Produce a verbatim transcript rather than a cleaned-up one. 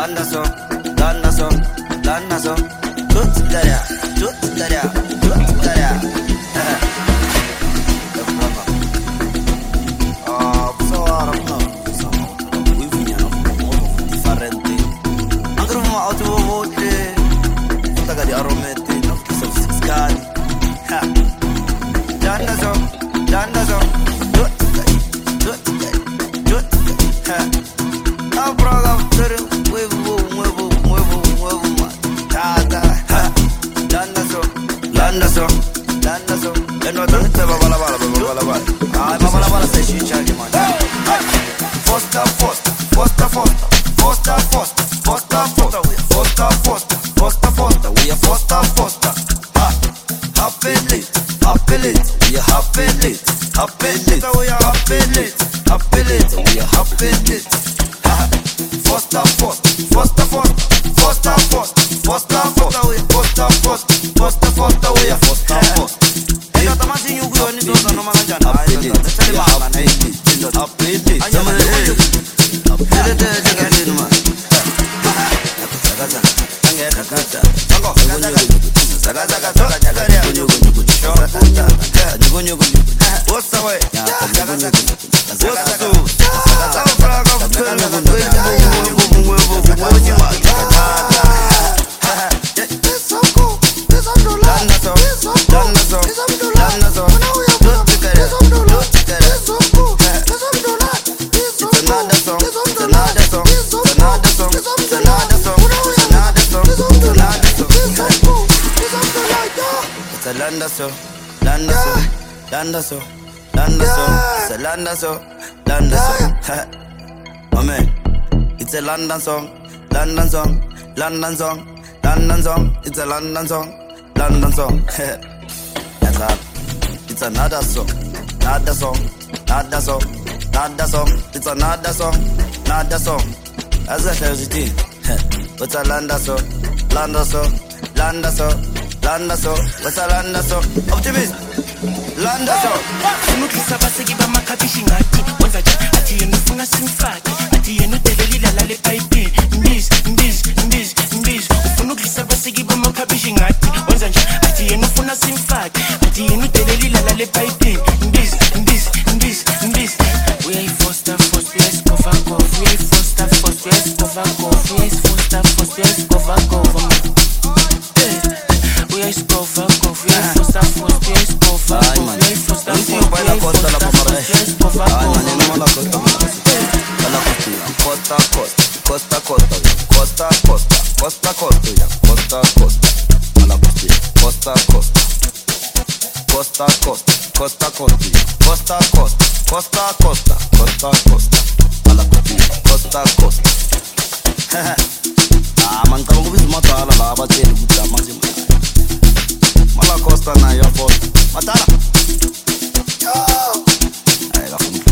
landa so, landa so, landa so. Tut daria, tut daria, tut daria. Ah, so Arab no, so we vinha no modo differente. Agora uma auto vote, taga di aromete, no que so scali. Ha, landa so, landa so, tut daria, tut daria, tut daria. Ha, I'm proud of the muevo, muevo, muevo, muevo, ma. Ta ta. Landa so, landa so, landa so. E non tanto va bala bala bala bala. Ah, ma bala bala sei cicciati man. Fosta fosta, fosta fosta, fosta fosta, fosta fosta, fosta fosta, fosta fosta, we are fosta fosta. Ha, happy lit, happy lit, we are happy lit, happy lit, we are happy lit, happy lit, we are happy lit. Ha, fosta fosta, fosta fosta, fosta fosta, fosta fosta, we are fosta fosta, fosta fosta, we are fosta fosta. E io tamasi yu gu ni so no manga jana. Happy lit, we are happy lit, happy lit. Sama eh, happy lit jaga ni ma. Zaga zaga, angge zaga zaga. Sango, zaga zaga, zaga zaga ni gunyu gunyu. Shora tata, gunyu gunyu. What's the way? Zaga zaga, zaga zaga. Zaga zaga, fraga, fraga, gunyu gunyu, gunyu ma. Landa so, landa so, landa so. Look at it, look at it. It's another song, it's another song, it's another song, it's another song, it's another song, it's another song. It's a landa so, landa so, landa so, landa so. It's a landa so, landa so. Oh man, it's a London song, London song, London song, London song. It's a London song, London song. That's hard. It's another song, another song, another song, another song. It's another song, another song. That's a tragedy. What's a London song, London song, London song, London song. What's a London song? Optimist. London song. Sinukisa baseki bamakabishi ngati wenzaje ati yenu funa simfaki ati yenu telelila lale pipe mbiz mbiz mbiz mbiz ufunukisa baseki bamakabishi ngati wenzaje ati yenu funa simfaki ati yenu telelila lale pipe mbiz mbiz mbiz mbiz we are foster foster yes cover cover we are foster foster yes cover cover we are foster foster yes cover cover we are cover cover we are foster foster yes cover cover we are foster Poi la costa la pomare. Ah, non è nuova la costa. La costa, costa, costa, costa, costa, costa, costa, costa, costa, costa. La costa, costa, costa, costa, costa, costa, costa, costa, costa, costa, costa. La costa, costa. Ah, man, come vi smata la lava te butta massimo. Ma la costa na io forte. Matala. Yo! Hey, la